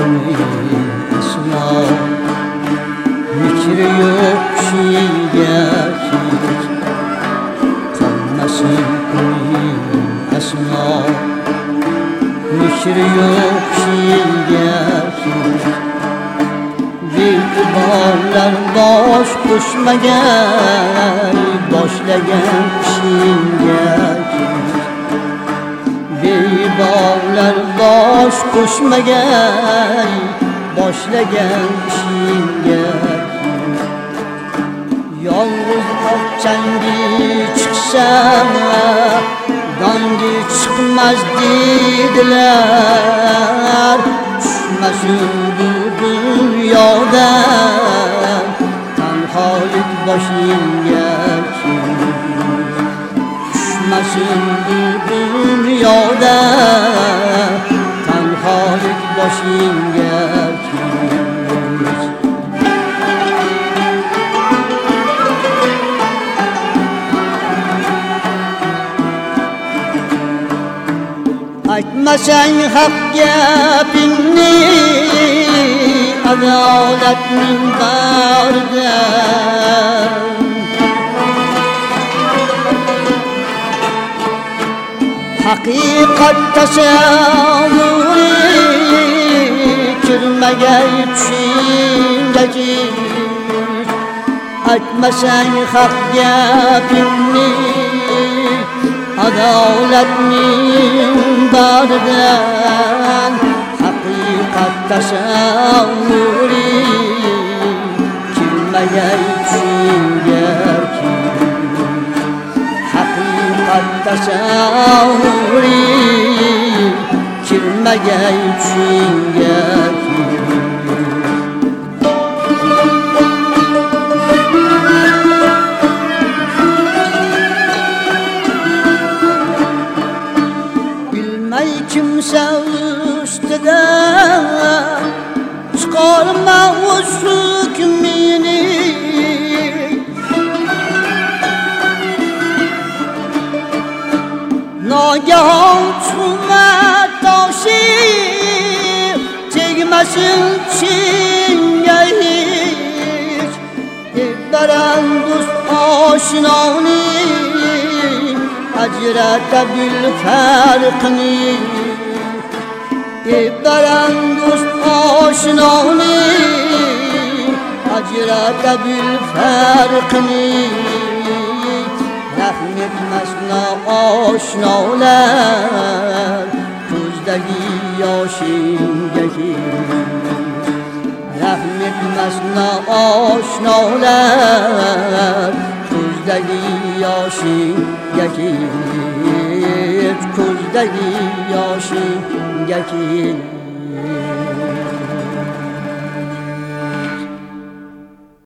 aslo mikri yok kişiga hiç kalmasın aslo mikri yok kişiga hiç be'tiborlar bosh qo'shmagan boshlagan kishiga be'tiborlar bosh qo'shmagan boshlagan kishiga yolg'iz oqchangi chiqsam dongi chiqmas dedilar tushmasin bu dunyodan tanholik boshingga tushmasin bu dunyodan tanholik boshingga aytmasang haq gapingni adolat minbarida haqiqat tasavvuri kirmagay tushingga aytmasang haq gapingni adolat minbaridan haqiqat tasavvuri kirmagay tushingga haqiqat tasavvuri kirmagay tushingga kimsa ustidan chiqarma o'z hukmini nogahon tuhmat toshi tegmasin chinga hech baran do'st oshnoning ajrata bil farqini baran do'st oshnoning ajrata bil farqini rahm etmasna oshnolar ko'zdagi yoshingga rahm etmasna oshnolar ko'zdagi yoshingga ko'zdagi yoshingga